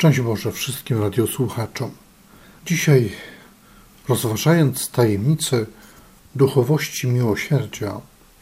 Szczęść Boże wszystkim radiosłuchaczom. Dzisiaj, rozważając tajemnicę duchowości miłosierdzia,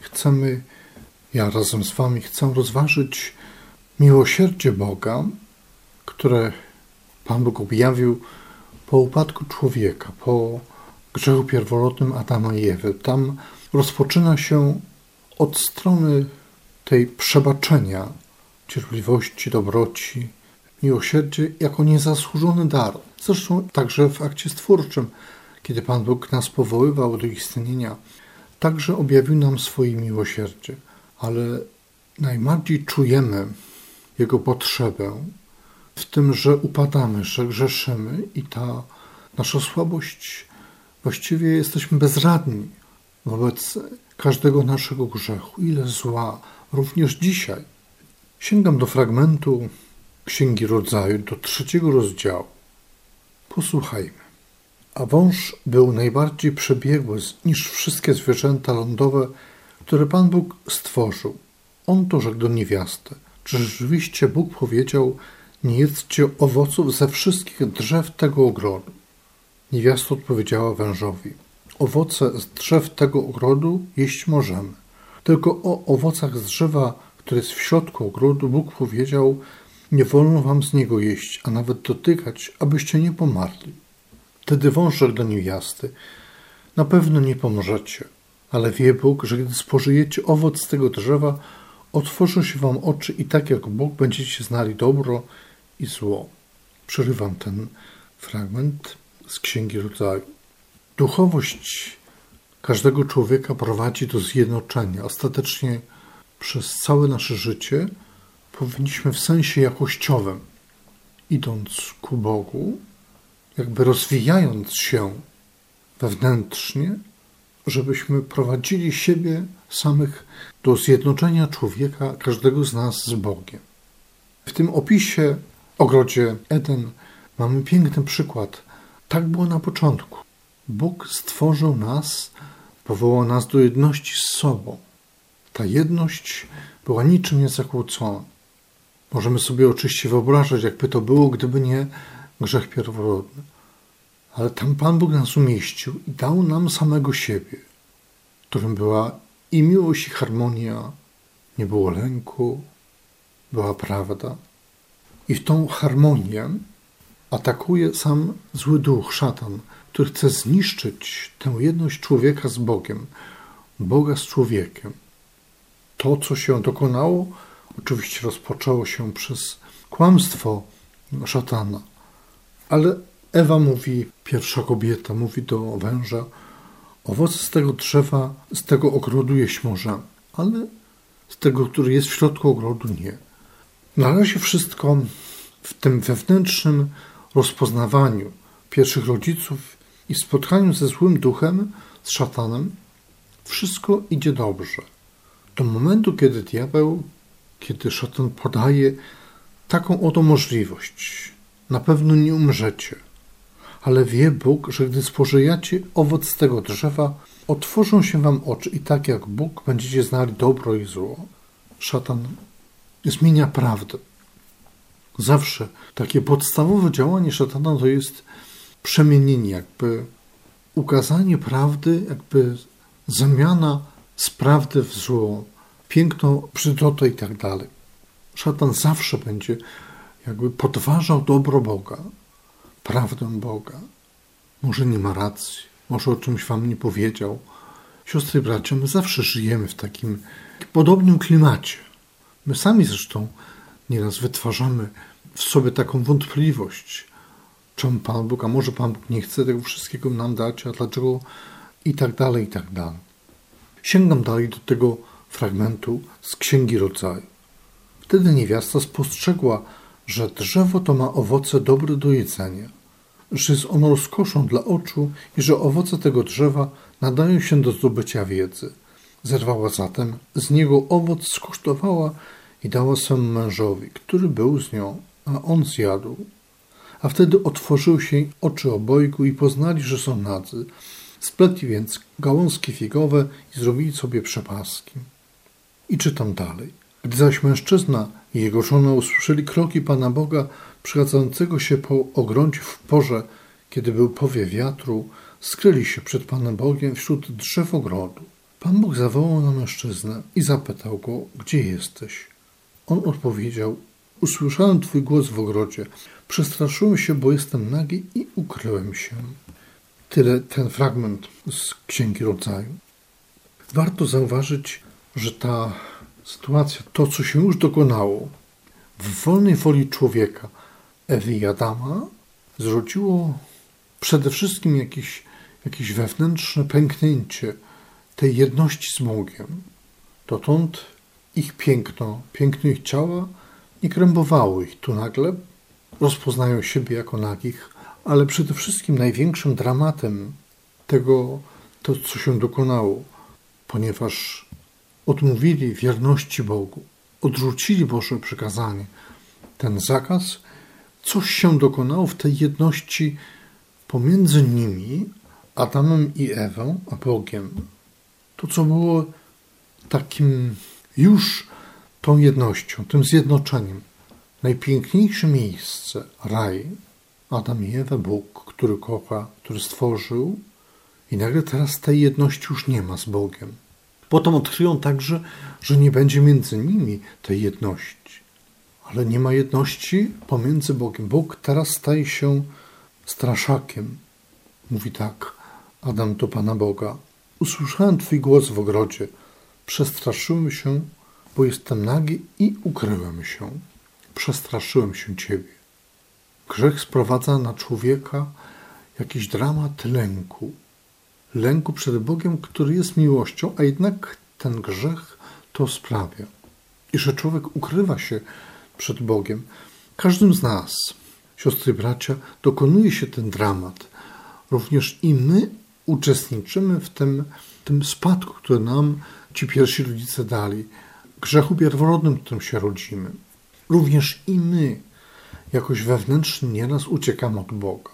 ja razem z Wami chcę rozważyć miłosierdzie Boga, które Pan Bóg objawił po upadku człowieka, po grzechu pierworodnym Adama i Ewy. Tam rozpoczyna się od strony tej przebaczenia, cierpliwości, dobroci, miłosierdzie jako niezasłużony dar. Zresztą także w akcie stwórczym, kiedy Pan Bóg nas powoływał do istnienia, także objawił nam swoje miłosierdzie. Ale najbardziej czujemy Jego potrzebę w tym, że upadamy, że grzeszymy i ta nasza słabość, właściwie jesteśmy bezradni wobec każdego naszego grzechu. Ile zła, również dzisiaj. Sięgam do fragmentu Księgi Rodzaju, do 3 rozdziału. Posłuchajmy. A wąż był najbardziej przebiegły niż wszystkie zwierzęta lądowe, które Pan Bóg stworzył. On to rzekł do niewiasty. Czy rzeczywiście Bóg powiedział: nie jedzcie owoców ze wszystkich drzew tego ogrodu? Niewiasta odpowiedziała wężowi: owoce z drzew tego ogrodu jeść możemy. Tylko o owocach z drzewa, które jest w środku ogrodu, Bóg powiedział: nie wolno wam z niego jeść, a nawet dotykać, abyście nie pomarli. Wtedy wąż rzekł do niewiasty: na pewno nie pomożecie, ale wie Bóg, że gdy spożyjecie owoc z tego drzewa, otworzą się wam oczy i tak jak Bóg będziecie znali dobro i zło. Przerywam ten fragment z Księgi Rodzaju. Duchowość każdego człowieka prowadzi do zjednoczenia. Ostatecznie przez całe nasze życie powinniśmy w sensie jakościowym, idąc ku Bogu, jakby rozwijając się wewnętrznie, żebyśmy prowadzili siebie samych do zjednoczenia człowieka, każdego z nas z Bogiem. W tym opisie ogrodzie Eden mamy piękny przykład. Tak było na początku. Bóg stworzył nas, powołał nas do jedności z sobą. Ta jedność była niczym niezakłócona. Możemy sobie oczywiście wyobrażać, jakby to było, gdyby nie grzech pierworodny. Ale tam Pan Bóg nas umieścił i dał nam samego siebie, którym była i miłość, i harmonia, nie było lęku, była prawda. I w tą harmonię atakuje sam zły duch, szatan, który chce zniszczyć tę jedność człowieka z Bogiem, Boga z człowiekiem. To, co się dokonało, oczywiście rozpoczęło się przez kłamstwo szatana. Ale Ewa mówi, pierwsza kobieta mówi do węża: owoce z tego drzewa, z tego ogrodu jeść możemy, ale z tego, który jest w środku ogrodu, nie. Na razie wszystko w tym wewnętrznym rozpoznawaniu pierwszych rodziców i spotkaniu ze złym duchem, z szatanem, wszystko idzie dobrze. Do momentu, kiedy szatan podaje taką oto możliwość: na pewno nie umrzecie, ale wie Bóg, że gdy spożyjecie owoc z tego drzewa, otworzą się wam oczy i tak jak Bóg będziecie znali dobro i zło. Szatan zmienia prawdę. Zawsze takie podstawowe działanie szatana to jest przemienienie, jakby ukazanie prawdy, jakby zamiana z prawdy w zło, piękno, brzydotę i tak dalej. Szatan zawsze będzie jakby podważał dobro Boga, prawdę Boga. Może nie ma racji, może o czymś wam nie powiedział. Siostry i bracia, my zawsze żyjemy w takim podobnym klimacie. My sami zresztą nieraz wytwarzamy w sobie taką wątpliwość. Czemu Pan Bóg, a może Pan Bóg nie chce tego wszystkiego nam dać, a dlaczego i tak dalej, i tak dalej. Sięgam dalej do tego fragmentu z Księgi Rodzaju. Wtedy niewiasta spostrzegła, że drzewo to ma owoce dobre do jedzenia, że jest ono rozkoszą dla oczu i że owoce tego drzewa nadają się do zdobycia wiedzy. Zerwała zatem z niego owoc, skosztowała i dała swemu mężowi, który był z nią, a on zjadł. A wtedy otworzyły się oczy obojgu i poznali, że są nadzy. Spletli więc gałązki figowe i zrobili sobie przepaski. I czytam dalej. Gdy zaś mężczyzna i jego żona usłyszeli kroki Pana Boga przechadzającego się po ogrodzie w porze, kiedy był powiew wiatru, skryli się przed Panem Bogiem wśród drzew ogrodu. Pan Bóg zawołał na mężczyznę i zapytał go: gdzie jesteś? On odpowiedział: usłyszałem Twój głos w ogrodzie. Przestraszyłem się, bo jestem nagi i ukryłem się. Tyle ten fragment z Księgi Rodzaju. Warto zauważyć, że ta sytuacja, to co się już dokonało, w wolnej woli człowieka, Ewy i Adama, zrodziło przede wszystkim jakieś wewnętrzne pęknięcie tej jedności z Bogiem. Dotąd ich piękno ich ciała nie krępowało ich. Tu nagle rozpoznają siebie jako nagich, ale przede wszystkim największym dramatem tego, to co się dokonało, ponieważ odmówili wierności Bogu, odrzucili Boże przykazanie, ten zakaz, coś się dokonało w tej jedności pomiędzy nimi, Adamem i Ewą, a Bogiem. To, co było takim już tą jednością, tym zjednoczeniem. Najpiękniejsze miejsce, raj, Adam i Ewa, Bóg, który kocha, który stworzył, i nagle teraz tej jedności już nie ma z Bogiem. Potem odkryją także, że nie będzie między nimi tej jedności. Ale nie ma jedności pomiędzy Bogiem. Bóg teraz staje się straszakiem. Mówi tak Adam do Pana Boga: usłyszałem Twój głos w ogrodzie, przestraszyłem się, bo jestem nagi i ukryłem się. Przestraszyłem się Ciebie. Grzech sprowadza na człowieka jakiś dramat lęku. Lęku przed Bogiem, który jest miłością, a jednak ten grzech to sprawia. I że człowiek ukrywa się przed Bogiem. Każdym z nas, siostry i bracia, dokonuje się ten dramat. Również i my uczestniczymy w tym spadku, który nam ci pierwsi rodzice dali. Grzechu pierworodnym, którym się rodzimy. Również i my jakoś wewnętrznie nieraz uciekamy od Boga.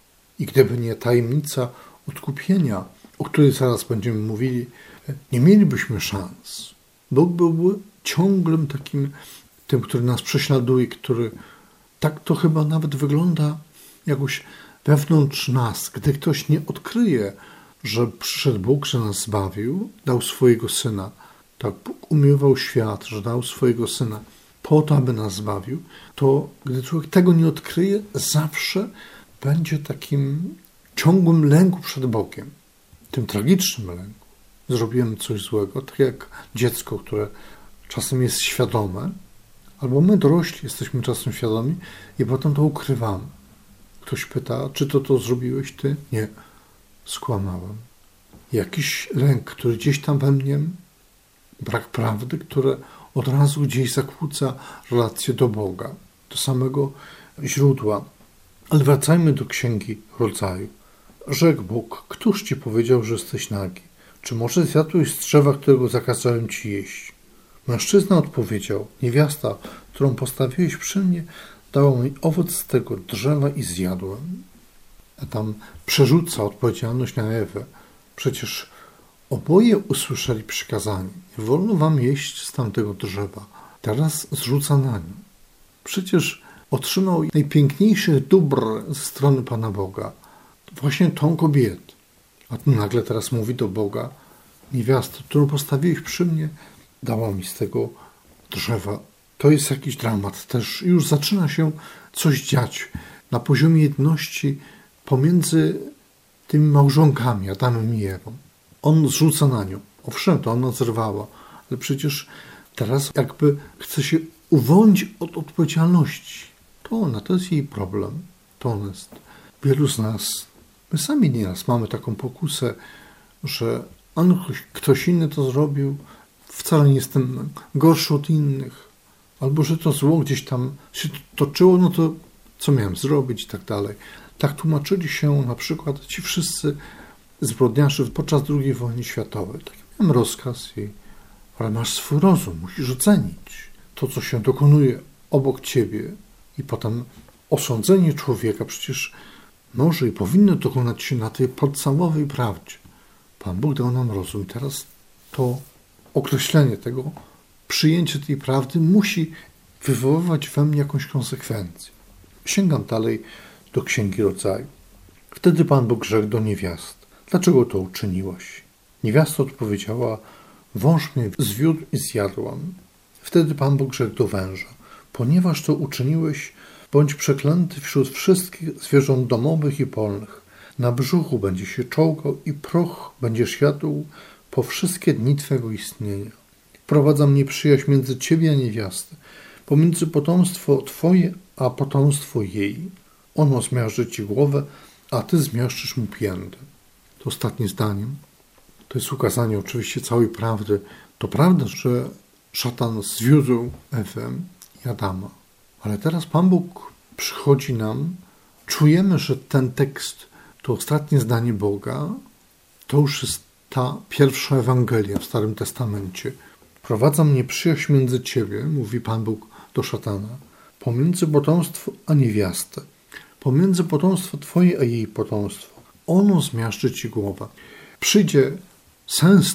I gdyby nie tajemnica odkupienia, o której zaraz będziemy mówili, nie mielibyśmy szans. Bóg byłby ciągłym takim, tym, który nas prześladuje, który tak to chyba nawet wygląda jakoś wewnątrz nas. Gdy ktoś nie odkryje, że przyszedł Bóg, że nas zbawił, dał swojego Syna. Tak, Bóg umiłował świat, że dał swojego Syna po to, aby nas zbawił, to gdy człowiek tego nie odkryje, zawsze będzie takim ciągłym lęku przed Bogiem. Tym tragicznym lęku. Zrobiłem coś złego, tak jak dziecko, które czasem jest świadome, albo my dorośli jesteśmy czasem świadomi i potem to ukrywamy. Ktoś pyta, czy to zrobiłeś ty? Nie, skłamałem. Jakiś lęk, który gdzieś tam we mnie, brak prawdy, które od razu gdzieś zakłóca relację do Boga, do samego źródła. Ale wracajmy do Księgi Rodzaju. Rzekł Bóg: któż ci powiedział, że jesteś nagi? Czy może zjadłeś z drzewa, którego zakazałem ci jeść? Mężczyzna odpowiedział: niewiasta, którą postawiłeś przy mnie, dała mi owoc z tego drzewa i zjadłem. A tam przerzuca odpowiedzialność na Ewę. Przecież oboje usłyszeli przykazanie: nie wolno wam jeść z tamtego drzewa. Teraz zrzuca na nią. Przecież otrzymał najpiękniejszych dóbr ze strony Pana Boga. Właśnie tą kobietę. A tu nagle teraz mówi do Boga: niewiastę, którą postawiłeś przy mnie, dała mi z tego drzewa. To jest jakiś dramat. Też już zaczyna się coś dziać na poziomie jedności pomiędzy tymi małżonkami, Adamem i Ewą. On zrzuca na nią. Owszem, to ona zerwała, ale przecież teraz jakby chce się uwolnić od odpowiedzialności. To jest jej problem. To ona jest. Wielu z nas, my sami nieraz mamy taką pokusę, że ktoś inny to zrobił, wcale nie jestem gorszy od innych, albo że to zło gdzieś tam się toczyło, no to co miałem zrobić i tak dalej. Tak tłumaczyli się na przykład ci wszyscy zbrodniarze podczas II wojny światowej. Tak, miałem rozkaz, ale masz swój rozum, musisz ocenić to, co się dokonuje obok ciebie i potem osądzenie człowieka przecież może i powinno dokonać się na tej podstawowej prawdzie. Pan Bóg dał nam rozum. Teraz to określenie tego przyjęcie tej prawdy musi wywoływać we mnie jakąś konsekwencję. Sięgam dalej do Księgi Rodzaju. Wtedy Pan Bóg rzekł do niewiasty: dlaczego to uczyniłaś? Niewiasta odpowiedziała: wąż mnie zwiódł i zjadłam. Wtedy Pan Bóg rzekł do węża: ponieważ to uczyniłeś, bądź przeklęty wśród wszystkich zwierząt domowych i polnych. Na brzuchu będzie się czołgał i proch będziesz jadł po wszystkie dni twego istnienia. Wprowadzam nieprzyjaźń między ciebie a niewiastę, pomiędzy potomstwo twoje a potomstwo jej. Ono zmiażdży ci głowę, a ty zmiażdżysz mu piętę. To ostatnie zdanie. To jest ukazanie oczywiście całej prawdy. To prawda, że szatan zwiódł Ewę i Adama. Ale teraz Pan Bóg przychodzi nam, czujemy, że ten tekst, to ostatnie zdanie Boga, to już jest ta pierwsza Ewangelia w Starym Testamencie. Wprowadzam nieprzyjaźń między ciebie, mówi Pan Bóg do szatana, pomiędzy potomstwo a niewiastę, pomiędzy potomstwo twoje a jej potomstwo. Ono zmiażdży ci głowę. Przyjdzie sens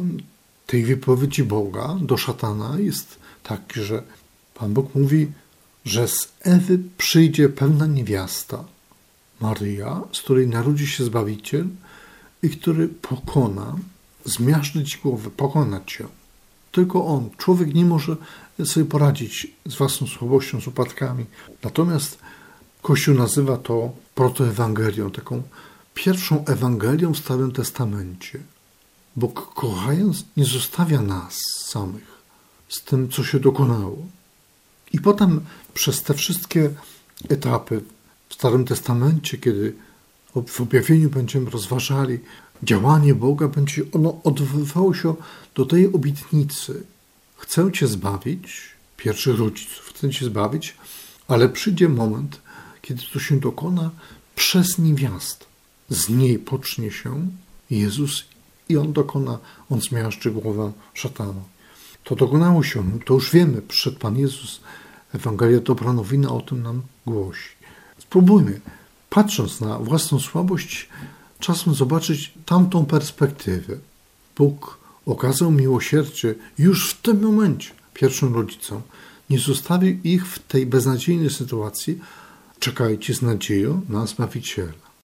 tej wypowiedzi Boga do szatana jest taki, że Pan Bóg mówi, że z Ewy przyjdzie pewna niewiasta, Maryja, z której narodzi się Zbawiciel i który pokona, zmiażdży ci głowę, pokona cię. Tylko on, człowiek nie może sobie poradzić z własną słabością, z upadkami. Natomiast Kościół nazywa to protoewangelią, taką pierwszą Ewangelią w Starym Testamencie. Bóg, kochając, nie zostawia nas samych z tym, co się dokonało. I potem przez te wszystkie etapy w Starym Testamencie, kiedy w objawieniu będziemy rozważali działanie Boga, będzie ono odwoływało się do tej obietnicy. Chcę cię zbawić, pierwszych rodziców, chcę cię zbawić, ale przyjdzie moment, kiedy to się dokona przez niewiastę. Z niej pocznie się Jezus i on zmiażdży głowę szatana. To dokonało się, to już wiemy, przyszedł Pan Jezus. Ewangelia Dobra Nowina o tym nam głosi. Spróbujmy, patrząc na własną słabość, czasem zobaczyć tamtą perspektywę. Bóg okazał miłosierdzie już w tym momencie pierwszym rodzicom. Nie zostawił ich w tej beznadziejnej sytuacji. Czekajcie z nadzieją na Zbawiciela.